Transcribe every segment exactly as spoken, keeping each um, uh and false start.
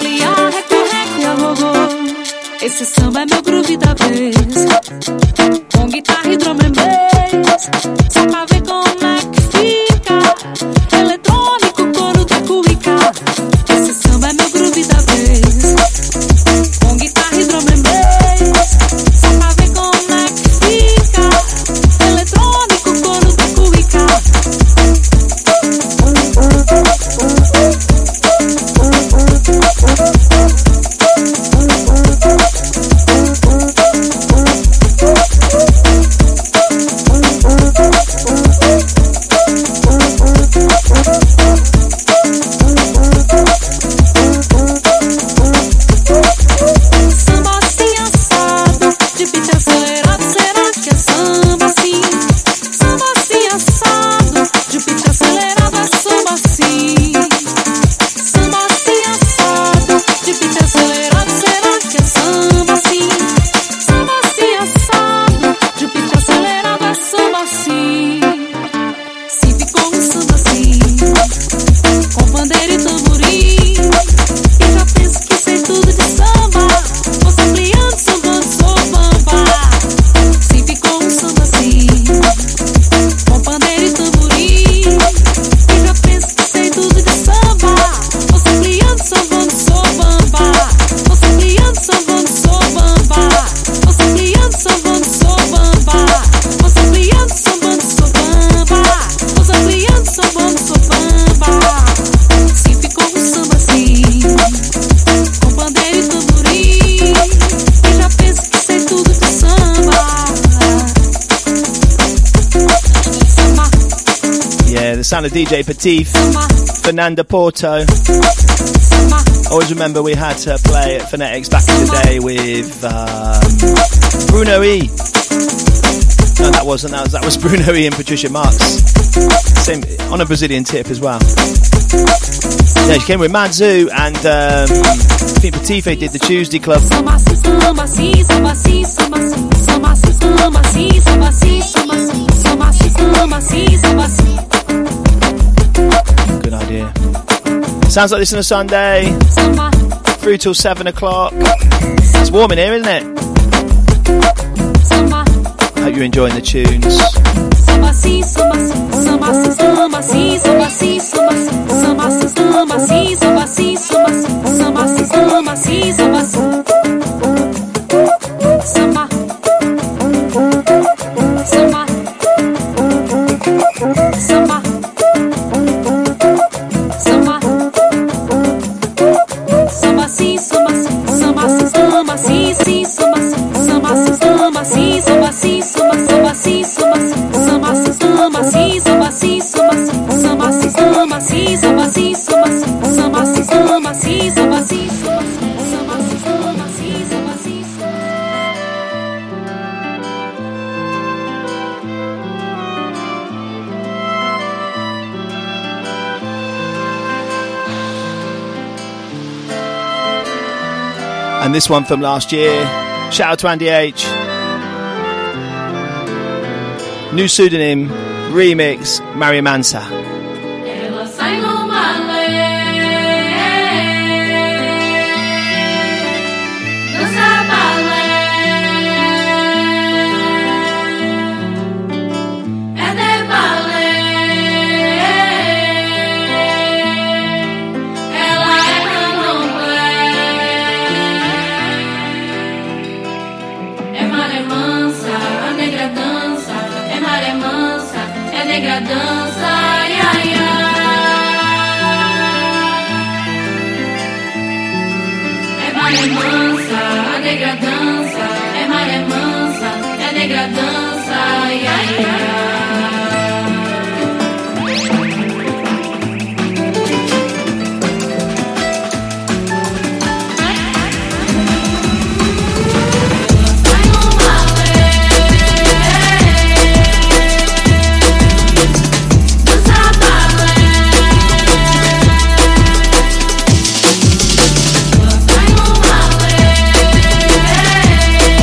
bambolear, recorre, a gogô. Esse samba é meu groove da vez. Com guitarra e drum and bass, só pra ver como é que fica. Eletrônico, coro da cuíca. Esse samba é meu groove da vez. Com guitarra e drum and bass, só pra ver como é que fica. Eletrônico, coro da cuíca. Sound of D J Patif, Fernanda Porto. Always remember we had her play at Phonetics back in the day with um, Bruno E. No, that wasn't. That was, that was Bruno E and Patricia Marx. Same on a Brazilian tip as well. Yeah, she came with Madzu and um, I think Patife did the Tuesday Club. Good idea. Sounds like this on a Sunday. Through till seven o'clock. It's warm in here, isn't it? Hope you're enjoying the tunes. And this one from last year. Shout out to Andy H. New pseudonym, remix, Maria Mansa. Hey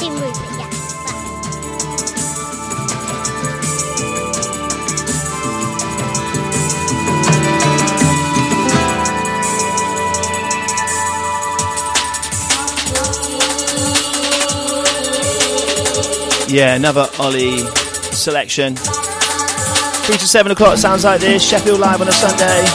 Team Rupert, yeah. Yeah, another Ollie selection. Three to seven o'clock sounds like this. Sheffield Live on a Sunday.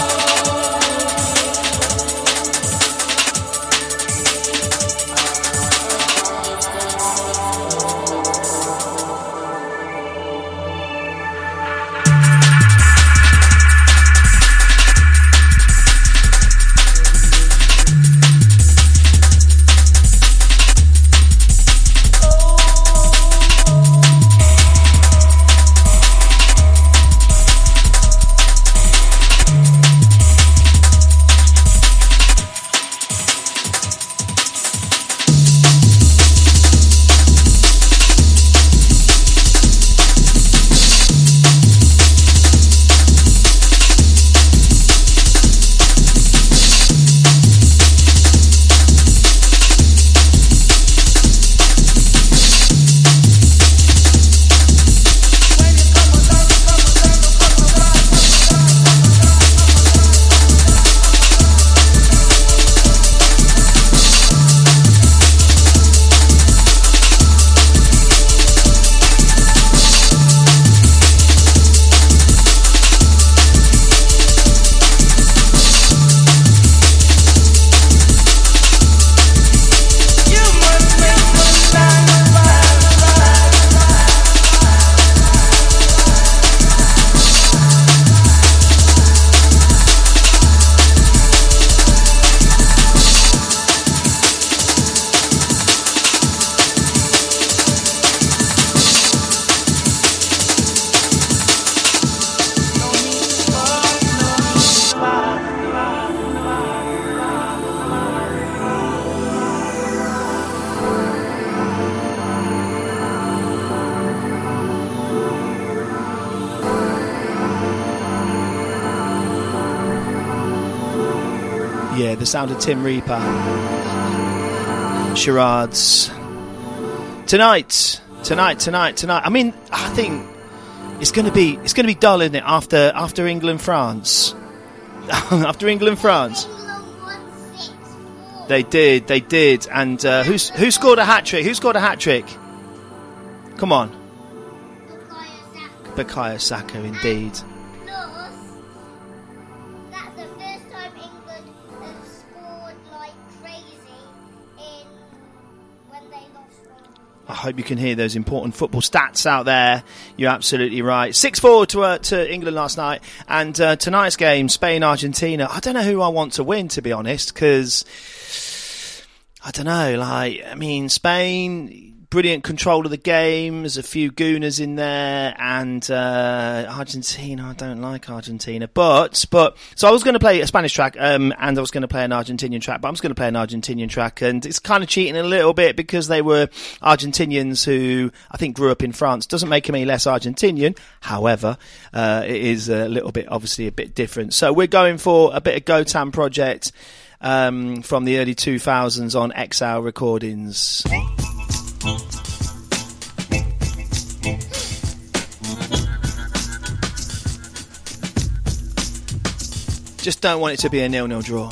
Yeah, the sound of Tim Reaper. Charades. Tonight, tonight, tonight, tonight. I mean, I think it's going to be it's going to be dull, isn't it? After after England France, after England France. They did, they did, and uh, who's who scored a hat trick? Who scored a hat trick? Come on, Bukayo Saka, indeed. I hope you can hear those important football stats out there. You're absolutely right. six four to uh, to England last night. And uh, tonight's game, Spain-Argentina. I don't know who I want to win, to be honest, because, I don't know, like, I mean, Spain, brilliant control of the game. There's a few gooners in there. And uh, Argentina, I don't like Argentina. But, but so I was going to play a Spanish track um, and I was going to play an Argentinian track. But I'm just going to play an Argentinian track. And it's kind of cheating a little bit because they were Argentinians who I think grew up in France. Doesn't make them any less Argentinian. However, uh, it is a little bit, obviously, a bit different. So we're going for a bit of Gotan Project um, from the early two thousands on Exile Recordings. Just don't want it to be a nil-nil draw.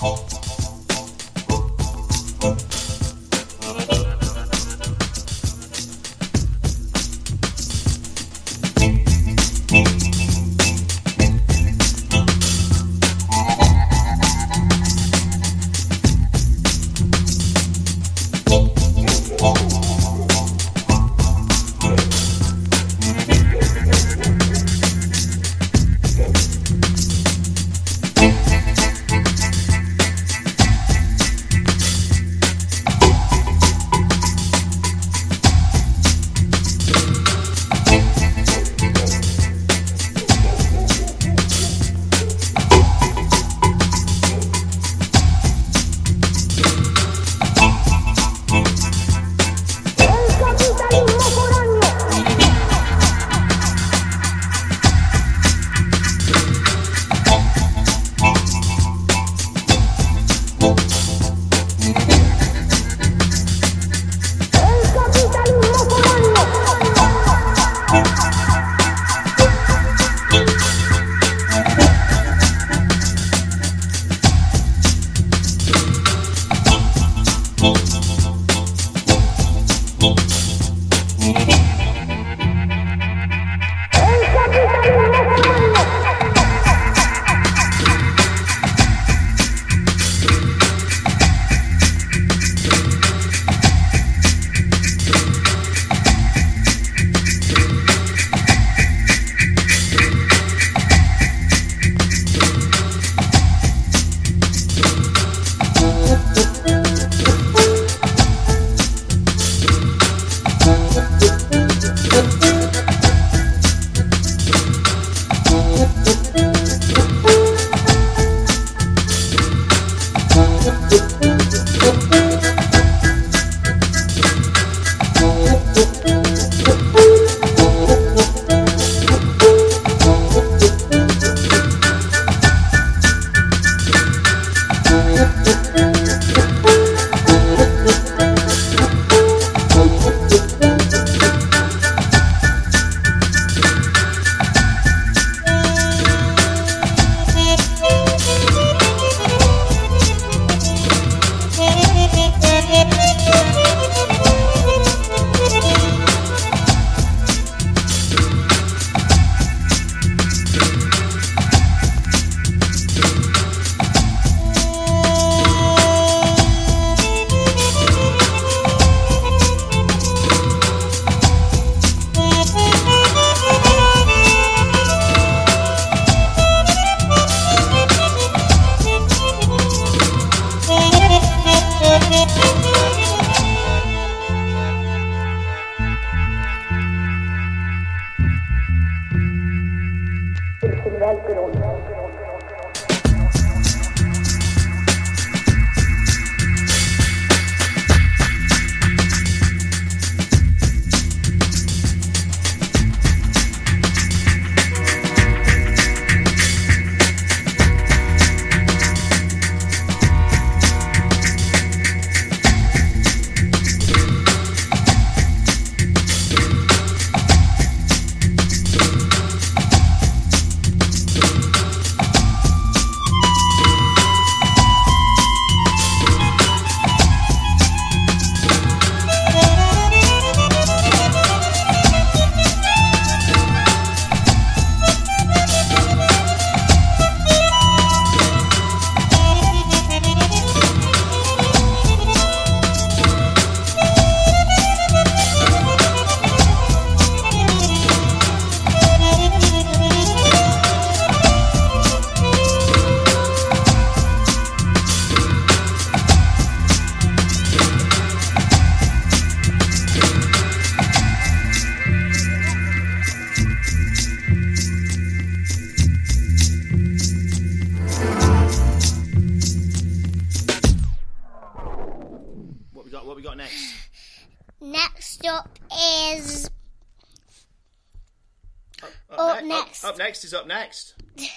Up next is up next.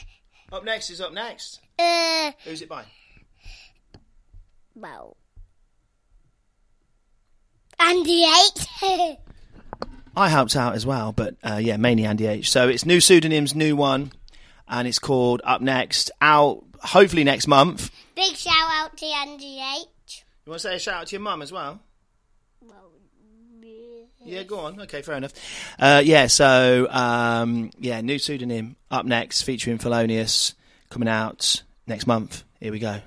Up next is up next. Uh, Who's it by? Well, Andy H. I helped out as well, but uh, yeah, mainly Andy H. So it's new pseudonyms, new one, and it's called Up Next. Out hopefully next month. Big shout out to Andy H. You want to say a shout out to your mum as well? Well, yeah, go on. Okay, fair enough. Uh, yeah, so um, yeah, new pseudonym Up Next, featuring Felonious, coming out next month. Here we go.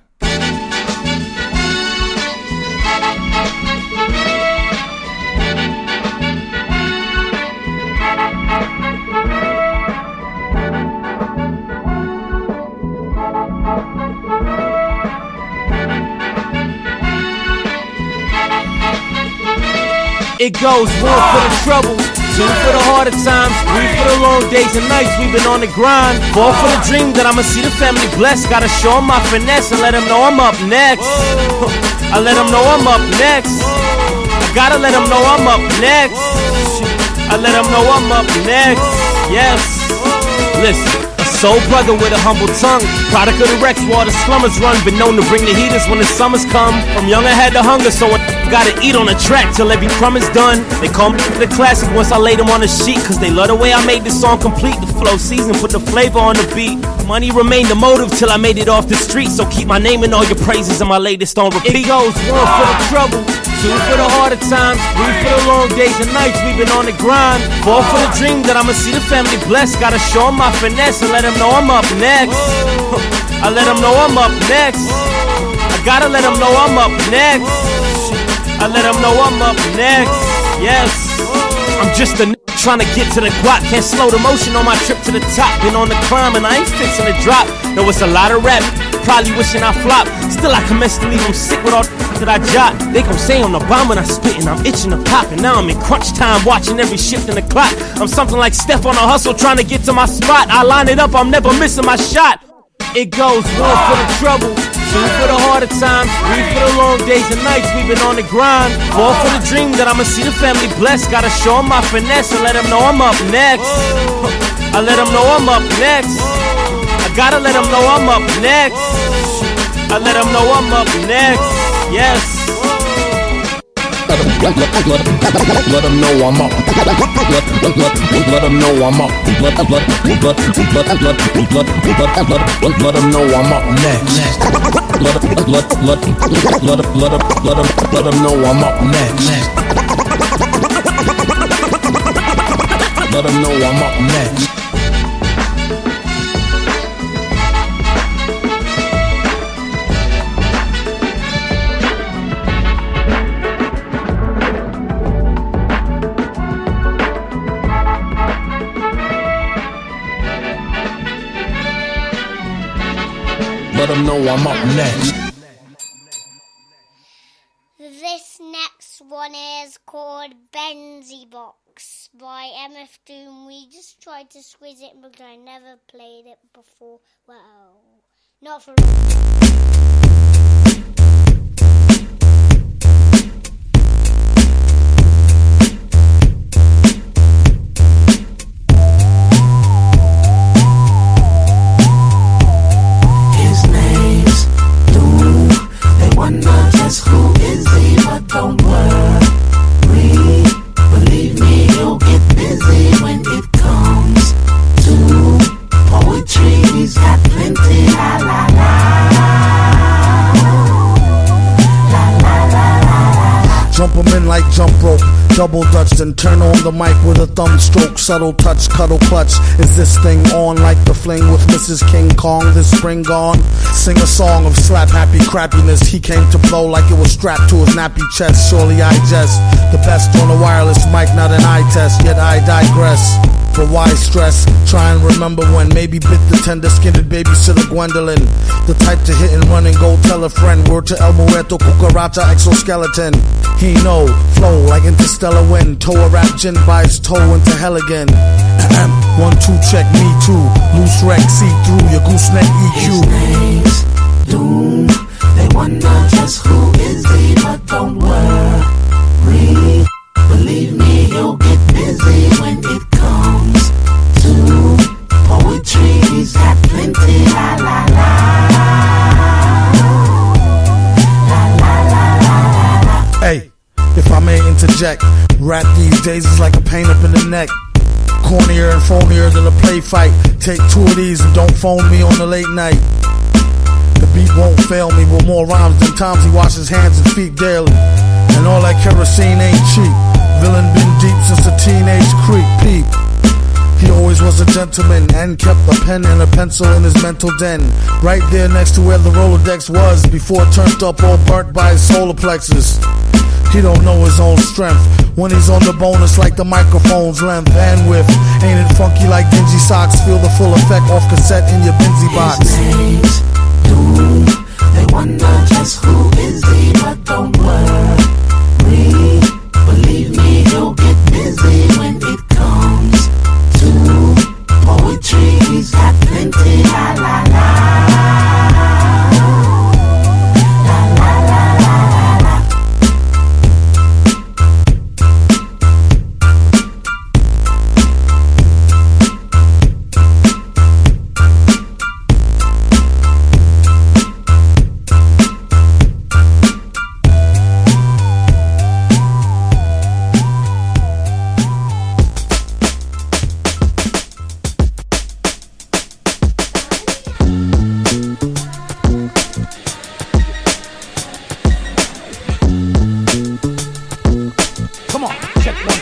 It goes one for the trouble, two for the harder times, three for the long days and nights we've been on the grind, four for the dream that I'ma see the family blessed. Gotta show them my finesse and let them know I'm up next. I let them know I'm up next. I gotta let them know I'm up next. I let them know I'm up next. Yes. Listen. Soul brother with a humble tongue, product of the Rex while the slummers run, been known to bring the heaters when the summers come. From young I had the hunger, so I gotta eat on the track till every crumb is done. They call me the classic once I laid them on the sheet, cause they love the way I made the song complete. The flow season, put the flavor on the beat. Money remained the motive till I made it off the street, so keep my name in all your praises and my latest on repeat. It goes one for the trouble, Two for the harder times, three for the long days and nights we've been on the grind. Four for the dream that I'ma see the family blessed. Gotta show 'em my finesse and let 'em know I'm up next. I let 'em know I'm up next. I gotta let 'em know I'm up next. I let 'em know I'm up next. Yes, I'm just a n- trying to get to the guap. Can't slow the motion on my trip to the top. Been on the climb and I ain't fixing to drop. Know it's a lot of rap, probably wishing I flop. Still I commence to leave them sick with all that I jot. They gon' say I'm the bomb when I spit and I'm itching to pop. And now I'm in crunch time watching every shift in the clock. I'm something like Steph on a hustle trying to get to my spot. I line it up, I'm never missing my shot. It goes one for the trouble, two for the harder times, three for the long days and nights we've been on the grind. Four for the dream that I'ma see the family blessed. Gotta show 'em my finesse and let 'em know I'm up next. I let 'em know I'm up next. I gotta let 'em know I'm up next. I let 'em know I'm up next. Yes. Let 'em let, let, let, let, let 'em know I'm up. Let, let, let, let 'em know I'm up. Let, let, let, let, let, let, let, let, let 'em know I'm up next. Let, let, let, let, let, let, let, let 'em let 'em know I'm up next. Let 'em know I'm up next. Let 'em know I'm up next. This next one is called Benzie Box by M F Doom. We just tried to squeeze it, but I never played it before. Well, not for wonder just who is he, but don't worry. Believe me, you'll get busy when it comes to poetry. He's got plenty, la la la. La la la la la. Jump 'em in like jump rope, double dutch, then turn on the mic with a thumb stroke. Subtle touch, cuddle clutch. Is this thing on like the fling with Missus King Kong? This spring gone. Sing a song of slap happy crappiness. He came to blow like it was strapped to his nappy chest. Surely I jest the best on a wireless mic, not an eye test. Yet I digress. For why stress? Try and remember when maybe bit the tender-skinned babysitter Gwendolyn. The type to hit and run and go tell a friend. Word to El Muerto, cucaracha, exoskeleton. He know, flow like interstellar wind. Toe a rap gin by his toe into hell again. One, two, check, me too. Loose wreck, see through your gooseneck E Q. His name's Doom. They wonder just who is he, but don't worry. Believe me, you'll get busy when it comes to poetry. He's got plenty, la la la. La la la la la. Hey, if I may interject, rap these days is like a pain up in the neck. Cornier and phonier than a play fight. Take two of these and don't phone me on the late night. The beat won't fail me with more rhymes than times he washes hands and feet daily. And all that kerosene ain't cheap. Villain been deep since a teenage creep. Peep. He always was a gentleman and kept a pen and a pencil in his mental den. Right there next to where the Rolodex was before it turned up all burnt by his solar plexus. He don't know his own strength. When he's on the bonus like the microphone's length and width. Ain't it funky like dingy socks? Feel the full effect off cassette in your Benzie box. His name's Doom. They wonder just who is he, but don't worry. Believe me, you'll get busy when it comes to poetry. He's got plenty, la la la. La la la la la la.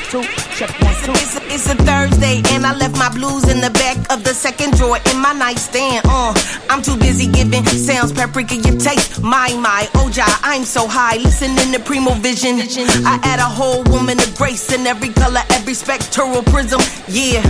two, check one, two. It's a, it's a Thursday and I left my blues in the back of the second drawer in my nightstand. Uh, I'm too busy giving sounds paprika your taste. My, my, Oja, I'm so high. Listening to Primo Vision. I add a whole woman of grace in every color, every spectral prism. Yeah,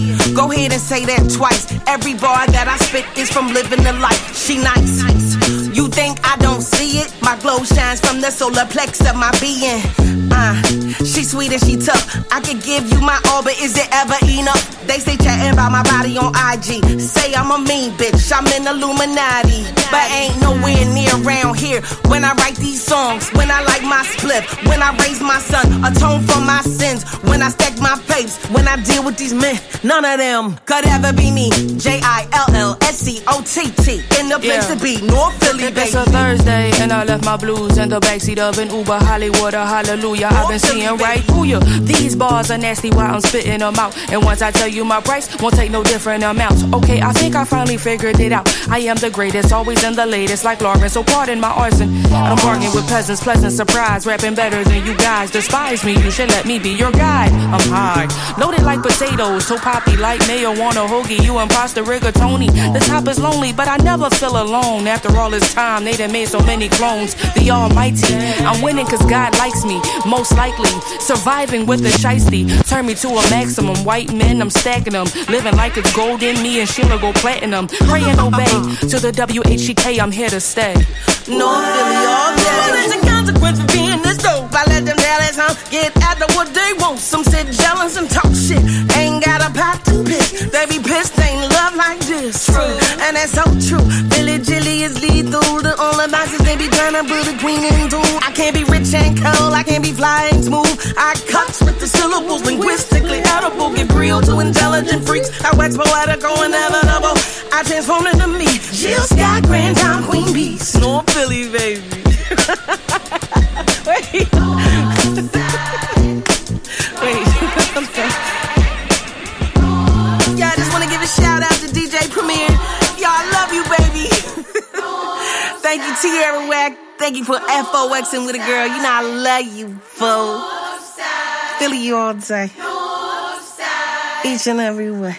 go ahead and say that twice. Every bar that I spit is from living the life. She nice. You think I don't see it? My glow shines from the solar plex of my being. Uh, she sweet and she tough. I could give you my all, but is it ever enough? They say chatting about my body on I G. Say I'm a mean bitch, I'm in Illuminati. But ain't nowhere near around here. When I write these songs, when I like my split, when I raise my son, atone for my sins, when I stack my papes, when I deal with these men, none of them could ever be me. J I L L S C O T T, in the place yeah. to be, North Philly, baby. It's a Thursday and I left my blues in the backseat of an Uber, Hollywood, or hallelujah. I've been seeing right through you. These bars are nasty while I'm spitting them out. And once I tell you my price, won't take no different amounts. Okay, I think I finally figured it out. I am the greatest, always in the latest, like Lauren. So pardon my arson. I don't bargain with peasants, pleasant surprise. Rapping better than you guys. Despise me, you should let me be your guide. I'm high, loaded like potatoes, so poppy like mayo on a hoagie. You imposter rigatoni. The top is lonely, but I never feel alone. After all this time, they done made so many clones. The almighty, I'm winning cause God likes me. Most likely, surviving with the shiesty. Turn me to a maximum. White men, I'm stacking them. Living like it's gold in me and Sheila go platinum. Pray and obey to the W H E K, I'm here to stay. North Philly all day. Well, there's a consequence for being this dope. I let them dallas, huh? Get after what they want. Some sit jealous and talk shit. Ain't got a pot to piss. They be pissed, ain't love like this. True, and that's so true. Billy Jilly is lethal. The only boxes they be trying to put a queen into. I can't be rich and cold. I can't be flying smooth. I cuts with the syllables linguistically edible. Get real to intelligent freaks. I wax poetical and inevitable. I transform into me. Jill Scott, Grand Time Queen Beast. North Philly, baby. Wait. Wait. Yeah, I just want to give a shout out to D J Premier. Y'all, I love you, baby. Thank you, Tierra Wack. Thank you for F O Xing with a girl. You know I love you, fool. Philly you all day. Each and every way.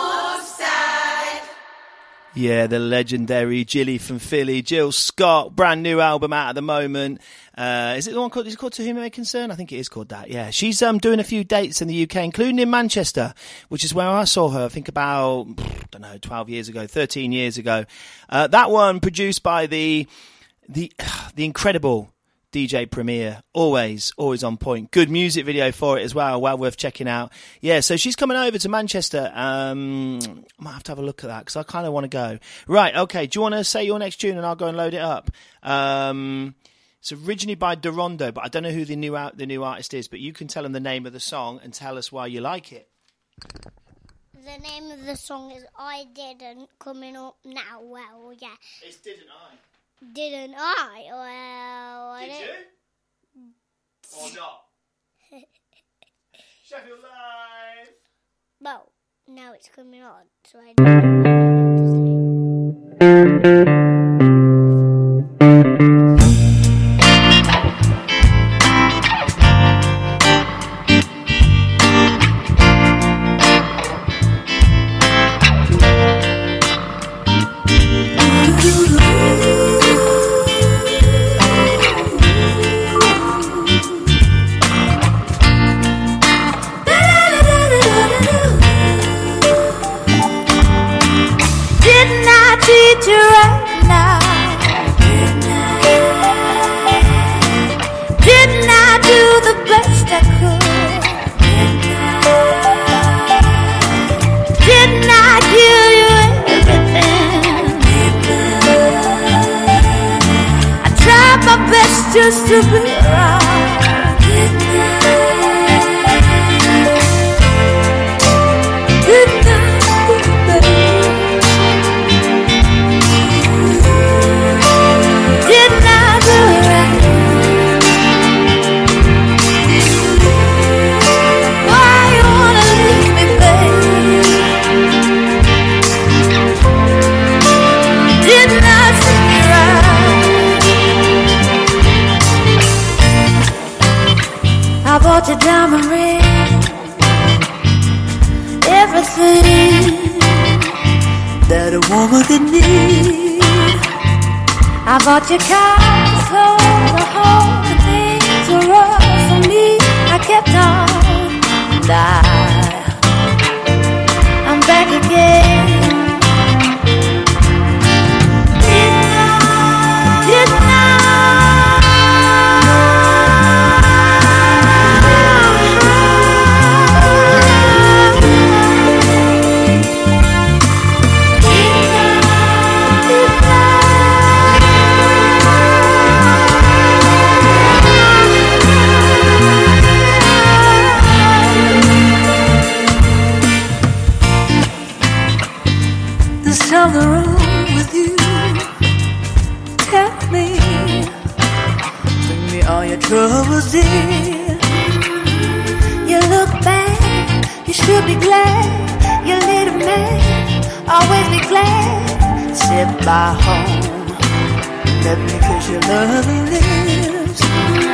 Yeah, the legendary Jilly from Philly, Jill Scott, brand new album out at the moment. Uh, is it the one called, is it called To Whom It May Concern? I think it is called that, yeah. She's um, doing a few dates in the U K, including in Manchester, which is where I saw her, I think about, I don't know, twelve years ago, thirteen years ago. Uh, that one produced by the, the, the incredible D J Premier, always, always on point. Good music video for it as well, well worth checking out. Yeah, so she's coming over to Manchester. Um, I might have to have a look at that because I kind of want to go. Right, okay, do you want to say your next tune and I'll go and load it up? Um, it's originally by Dorondo, but I don't know who the new out the new artist is, but you can tell them the name of the song and tell us why you like it. The name of the song is I Didn't, coming up now. Well, yeah. It's Didn't I. Didn't I? Well, I Did don't... you? Or not? Sheffield Live! Well, now it's coming on, so I don't know what to say. Just to be around. Good night, baby. Didn't I do it right? Why you wanna leave me, baby? Didn't I treat you right? bought you cars, clothes, a home, the things were rough for me. I kept on, and I, I'm back again. Didn't I, didn't I? Tell the room with you. Tell me, bring me all your troubles, dear. You look bad, you should be glad. Your little man, always be glad. Sit by home, let me kiss your lovely lips.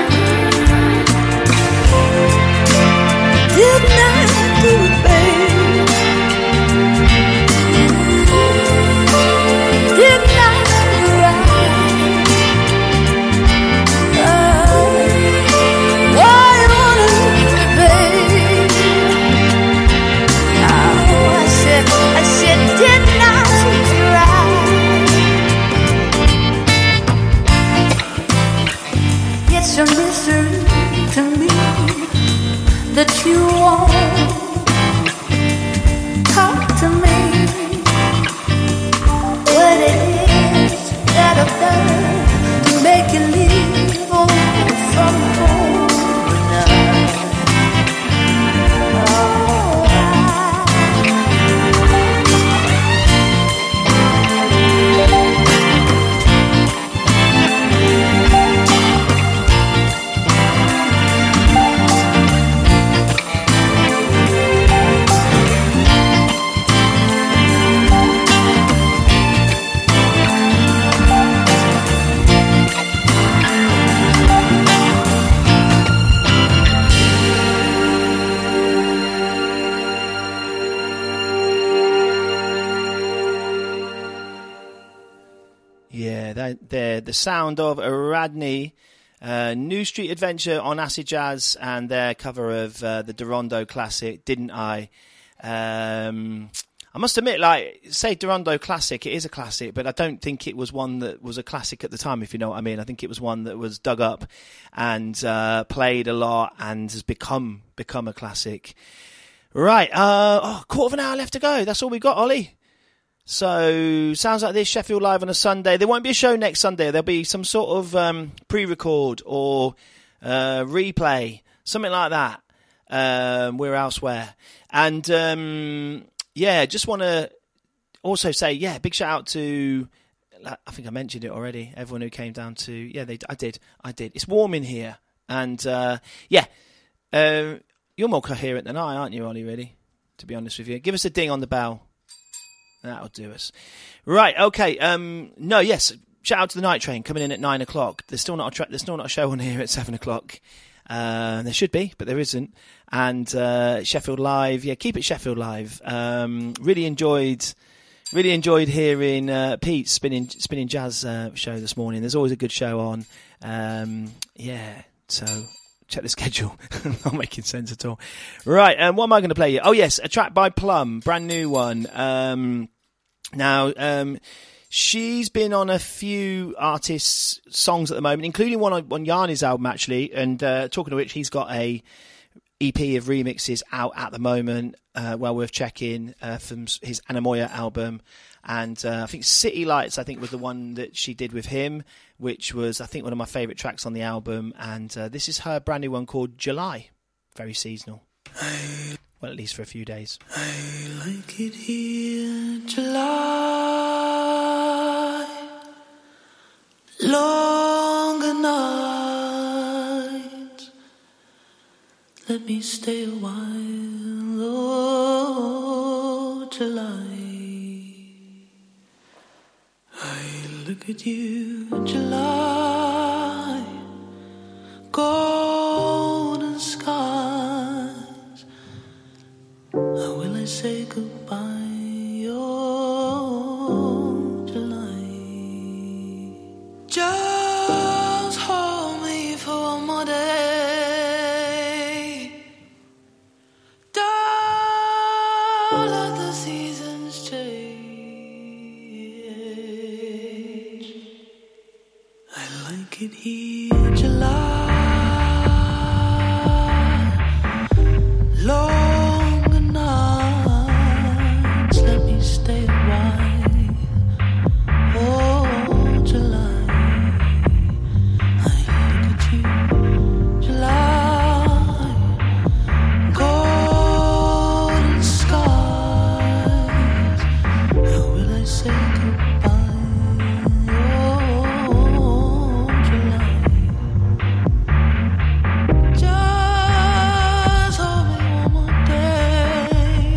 Didn't I do it, babe? Didn't I do it right? Oh, oh, you wanna leave me, babe? Oh, I said, I said, didn't I treat you right? It's a mystery to me that you won't talk to me. What it is that I've done to make you leave away from home tonight. Oh, The, the sound of Aradni, uh, New Street Adventure on Acid Jazz, and their cover of uh, the Dorondo classic, Didn't I? Um, I must admit, like, say Dorondo classic, it is a classic, but I don't think it was one that was a classic at the time, if you know what I mean. I think it was one that was dug up and uh, played a lot and has become become a classic. Right, uh, oh, quarter of an hour left to go. That's all we got, Ollie. So, sounds like this, Sheffield Live on a Sunday. There won't be a show next Sunday. There'll be some sort of um, pre-record or uh, replay, something like that. Um, we're elsewhere. And, um, yeah, just want to also say, yeah, big shout out to, I think I mentioned it already, everyone who came down to, yeah, they, I did, I did. It's warm in here. And, uh, yeah, uh, you're more coherent than I, aren't you, Ollie, really, to be honest with you. Give us a ding on the bell. That'll do us. Right, okay. Um, no, yes. Shout out to the Night Train coming in at nine o'clock. There's still not a tra- there's still not a show on here at seven o'clock. Uh, there should be, but there isn't. And uh, Sheffield Live, yeah, keep it Sheffield Live. Um, really enjoyed, really enjoyed hearing uh, Pete's spinning spinning jazz uh, show this morning. There's always a good show on. Um, yeah, so. Check the schedule. Not making sense at all. Right, um, what am I going to play you? Oh, yes, a track by Plum, brand new one. Um, now, um, she's been on a few artists' songs at the moment, including one on, on Yanni's album, actually. And uh, talking to which, he's got a E P of remixes out at the moment, uh, well worth checking, uh, from his Anamoya album. And uh, I think City Lights, I think, was the one that she did with him, which was, I think, one of my favourite tracks on the album. And uh, this is her brand new one called July. Very seasonal. Well, at least for a few days. I like it here, July. Longer nights. Let me stay a while, oh, July. I look at you, July, golden skies. How will I say goodbye, oh, July? July. can hear July. Longer nights, let me stay a while. Oh, July, I look at you, July. Golden skies, how will I say goodbye? Oh, July. Just hold me one more day.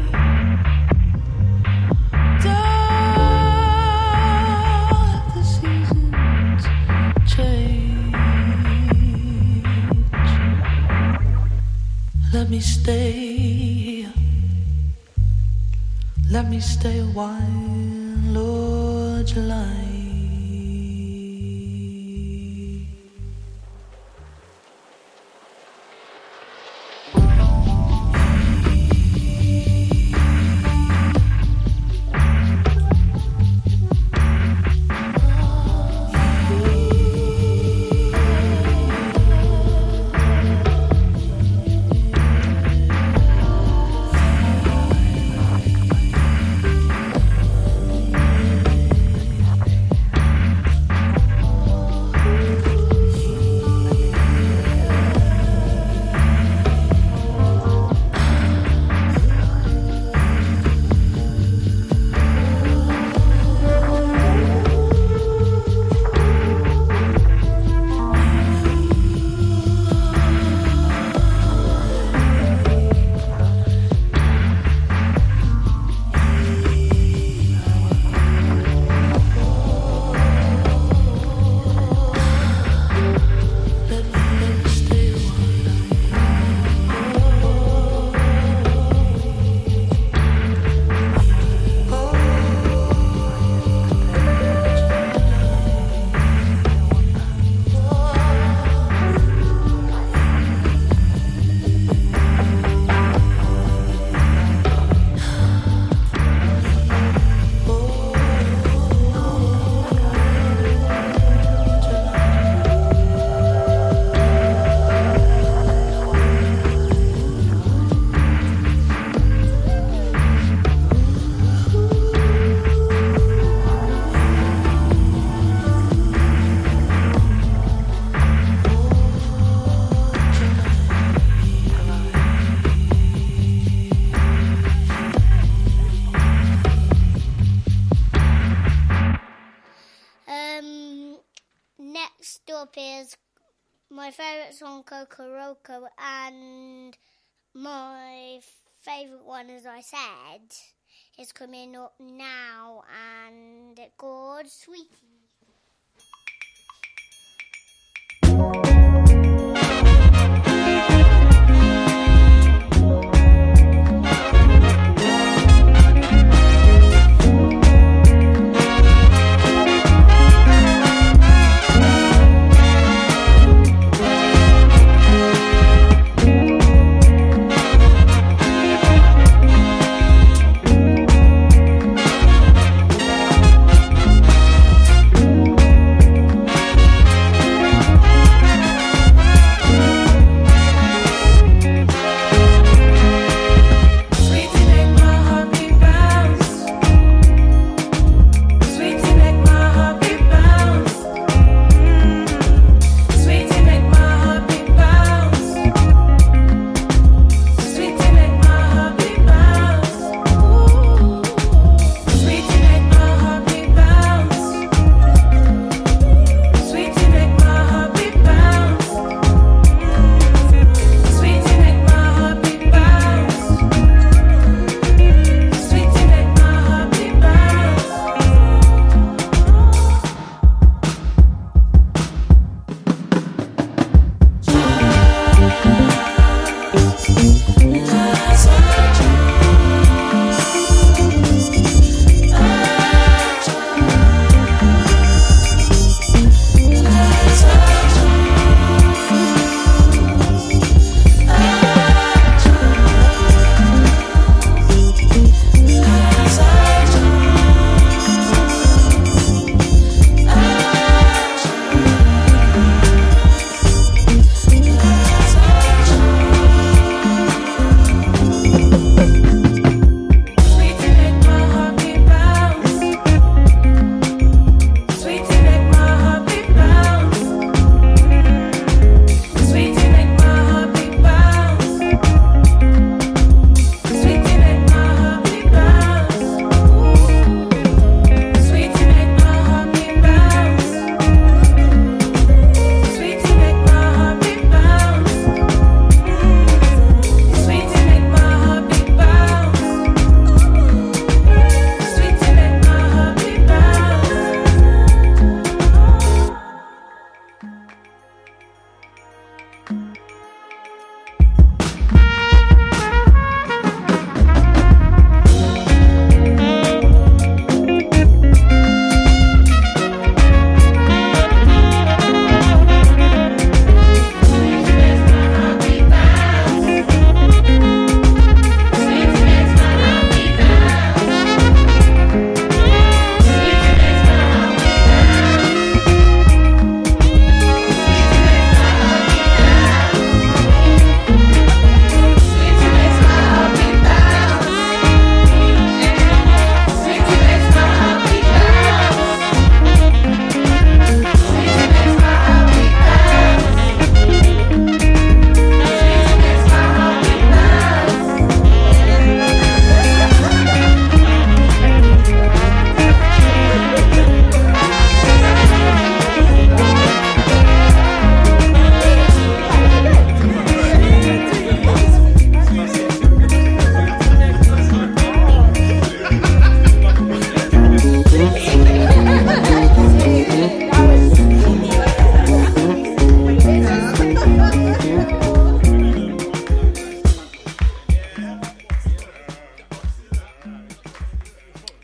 Don't let the seasons change. Let me stay here. Let me stay a while, Lord July. My favourite song, Kokoroko, and my favourite one, as I said, is coming up now, and it's called Sweetie.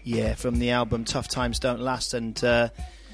Yeah, from the album Tough Times Don't Last, and uh,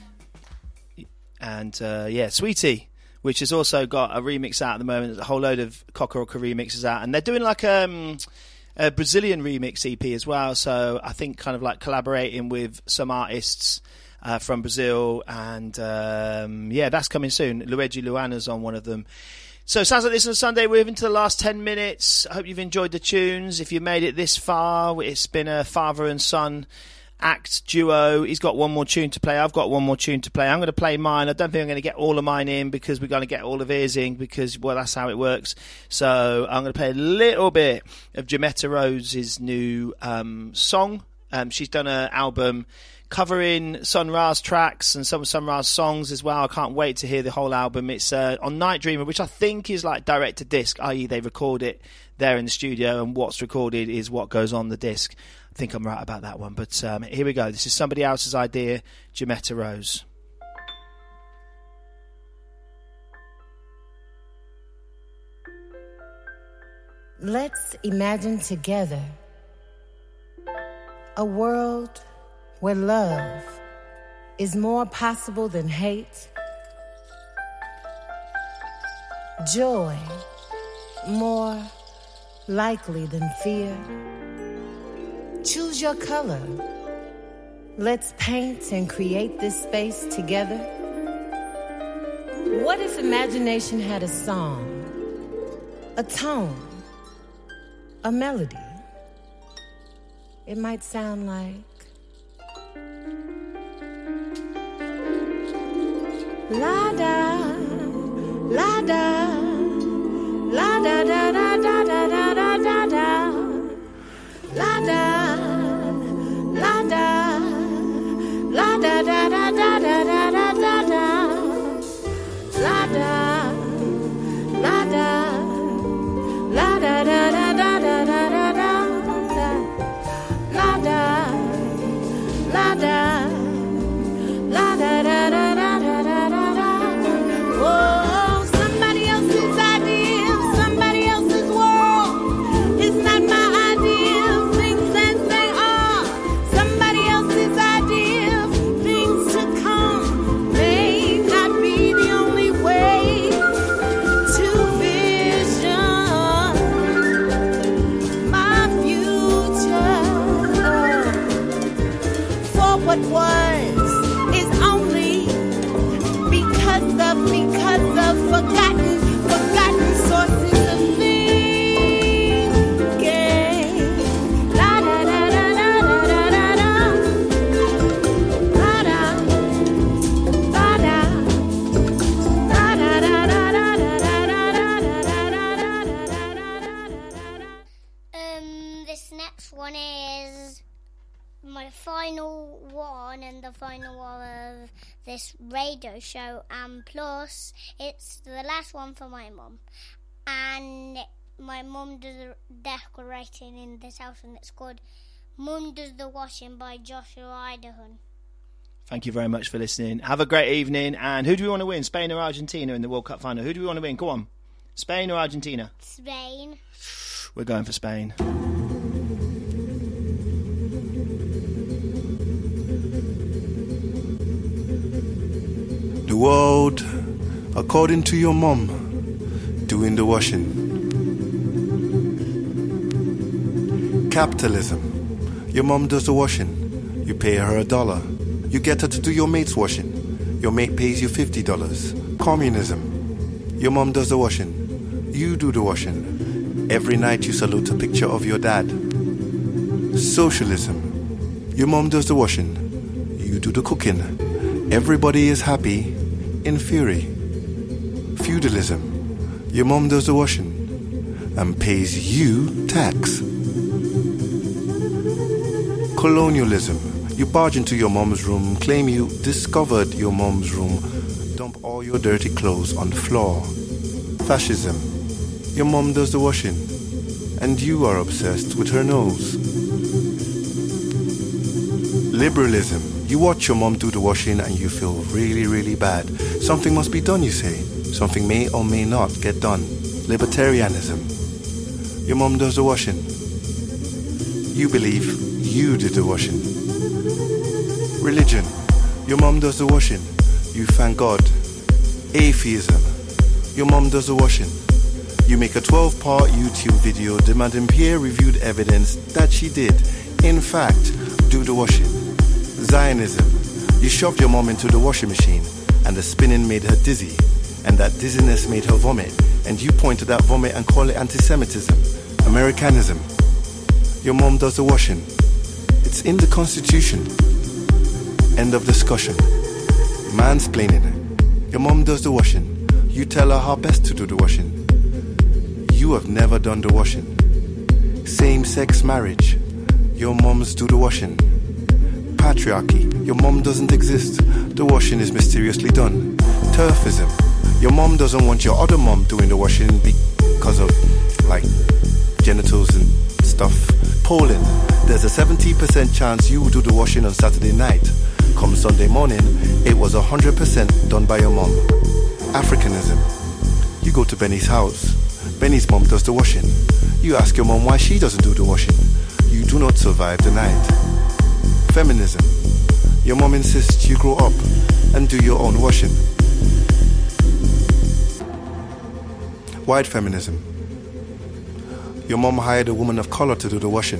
and uh, yeah, Sweetie, which has also got a remix out at the moment. There's a whole load of Kokoroko remixes out, and they're doing like um, a Brazilian remix E P as well. So I think kind of like collaborating with some artists uh, from Brazil, and um, yeah, that's coming soon. Luigi Luana's on one of them. So it sounds like this on a Sunday. We're into the last ten minutes. I hope you've enjoyed the tunes. If you made it this far, it's been a father and son act duo. He's got one more tune to play. I've got one more tune to play. I'm going to play mine. I don't think I'm going to get all of mine in because we're going to get all of his in because, well, that's how it works. So I'm going to play a little bit of Jametta Rose's new um, song. Um, she's done an album covering Sun Ra's tracks and some of Sun Ra's songs as well. I can't wait to hear the whole album. It's uh, on Night Dreamer, which I think is like direct to disc, that is they record it there in the studio and what's recorded is what goes on the disc. I think I'm right about that one. But um, here we go. This is somebody else's idea, Jametta Rose. Let's imagine together a world where love is more possible than hate, joy more likely than fear. Choose your color. Let's paint and create this space together. What if imagination had a song, a tone, a melody? It might sound like la da, la da, la da da da da da da da da da, la da, la da, la da da da da da da da da da, la da, la da, la da da da da da da da da, la da, la da, la da da da da. Oh, somebody else's idea, somebody else's world. It's not my idea, things as they are. Somebody else's idea, things to come may not be the only way to vision my future. For what was is only because of, because of forgotten, forgotten sources of thinking. La da da da da da da da. La da, la da, la da da da da da da da da. Um, this next one is my final one and the final one of this radio show, and plus it's the last one for my mum, and my mum does the decorating in this house, and it's called Mum Does the Washing by Joshua Idaho. Thank you very much for listening. Have a great evening. And who do we want to win, Spain or Argentina in the World Cup final? Who do we want to win? Go on, Spain or Argentina? Spain. We're going for Spain. The world, according to your mom, doing the washing. Capitalism, your mom does the washing. You pay her a dollar. You get her to do your mate's washing. Your mate pays you fifty dollars. Communism, your mom does the washing. You do the washing. Every night you salute a picture of your dad. Socialism, your mom does the washing. You do the cooking. Everybody is happy in fury. Feudalism, your mom does the washing and pays you tax. Colonialism, you barge into your mom's room, claim you discovered your mom's room, dump all your dirty clothes on the floor. Fascism, your mom does the washing and you are obsessed with her nose. Liberalism, you watch your mom do the washing and you feel really, really bad. Something must be done, you say. Something may or may not get done. Libertarianism, your mom does the washing. You believe you did the washing. Religion. Your mom does the washing. You thank God. Atheism. Your mom does the washing. You make a twelve-part YouTube video demanding peer-reviewed evidence that she did, in fact, do the washing. Zionism. You shoved your mom into the washing machine, and the spinning made her dizzy, and that dizziness made her vomit, and you point to that vomit and call it anti-Semitism. Americanism. Your mom does the washing. It's in the Constitution. End of discussion. Mansplaining. Your mom does the washing. You tell her how best to do the washing. You have never done the washing. Same-sex marriage. Your moms do the washing. Patriarchy. Your mom doesn't exist. The washing is mysteriously done. Turfism. Your mom doesn't want your other mom doing the washing because of, like, genitals and stuff. Polling. There's a seventy percent chance you do the washing on Saturday night. Come Sunday morning, it was one hundred percent done by your mom. Africanism. You go to Benny's house. Benny's mom does the washing. You ask your mom why she doesn't do the washing. You do not survive the night. Feminism. Your mom insists you grow up and do your own washing. White feminism. Your mom hired a woman of color to do the washing.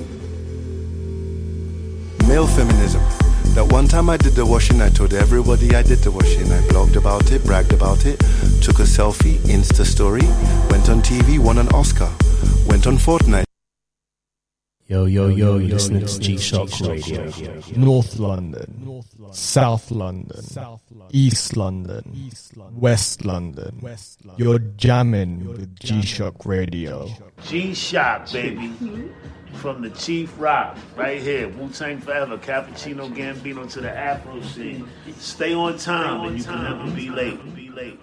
Male feminism. That one time I did the washing, I told everybody I did the washing. I blogged about it, bragged about it, took a selfie, Insta story, went on T V, won an Oscar, went on Fortnite. Yo, yo, yo, you're listening to G-Shock Radio. North London, South London, East London, West London. You're jamming with G-Shock Radio. G-Shock, baby. From the Chief Rock, right here. Wu-Tang Forever, Cappuccino Gambino to the Afro scene. Stay on time and you can never be late. Be late.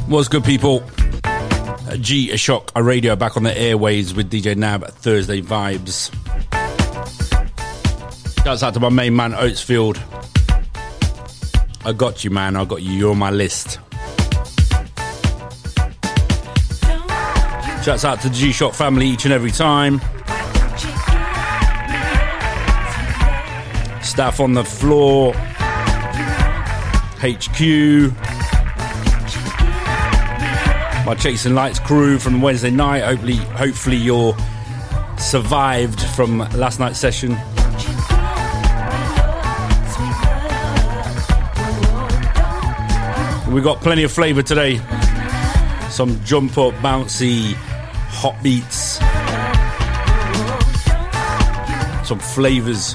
What's good, people? G-Shock Radio back on the airwaves with D J Nab Thursday Vibes. Shouts out to my main man Oatsfield. I got you, man. I got you. You're on my list. Shouts out to the G-Shock family each and every time. Staff on the floor. H Q. My Chasing Lights crew from Wednesday night. Hopefully, hopefully you're survived from last night's session. We got plenty of flavour today. Some jump up, bouncy, hot beats. Some flavours.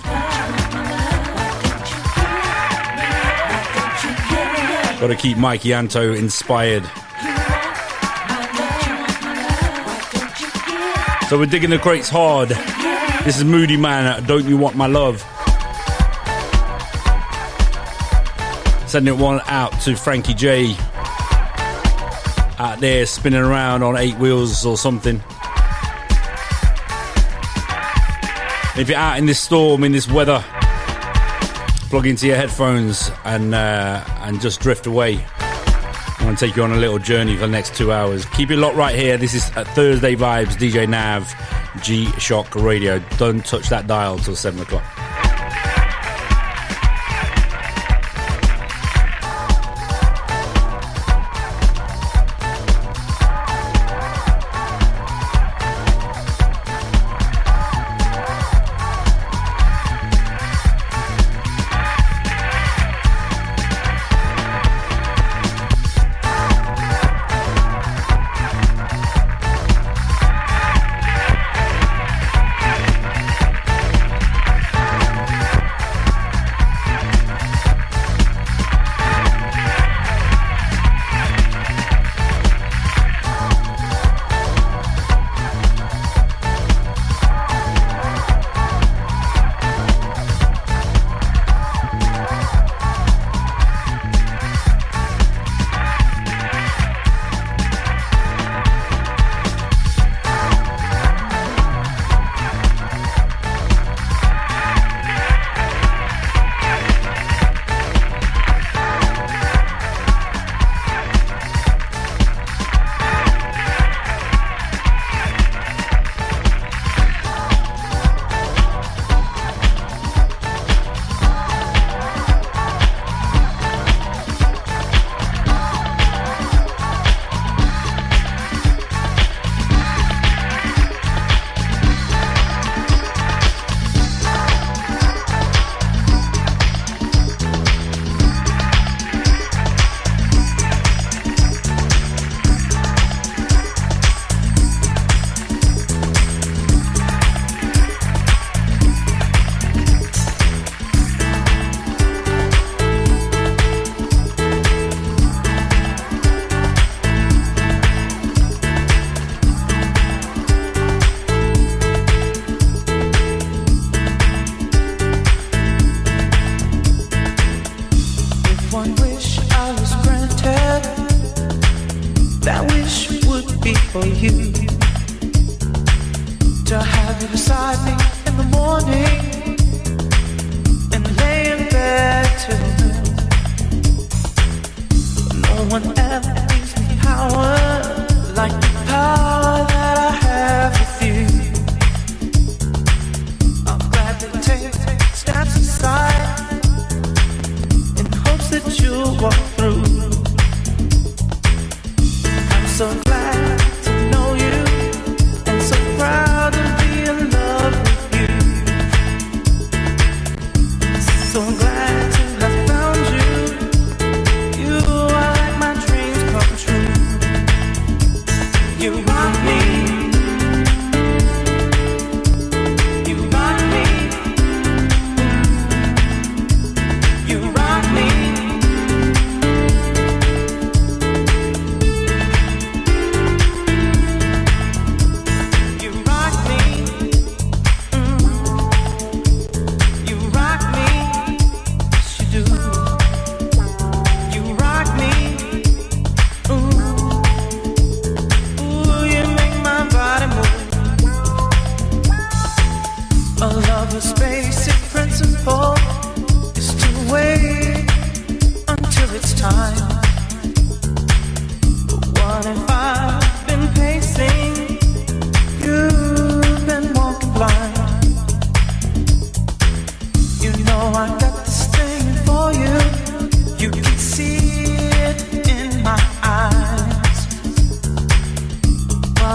Got to keep Mikey Anto inspired. So we're digging the crates hard. This is Moody Man, Don't You Want My Love. Sending one out to Frankie J. Out there spinning around on eight wheels or something. If you're out in this storm, in this weather, plug into your headphones and uh, and just drift away. I'm going to take you on a little journey for the next two hours. Keep it locked right here. This is Thursday Vibes, D J Nav, G-Shock Radio. Don't touch that dial till seven o'clock.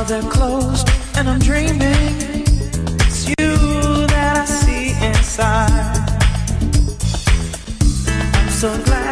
they're closed and I'm dreaming. It's you that I see inside. I'm so glad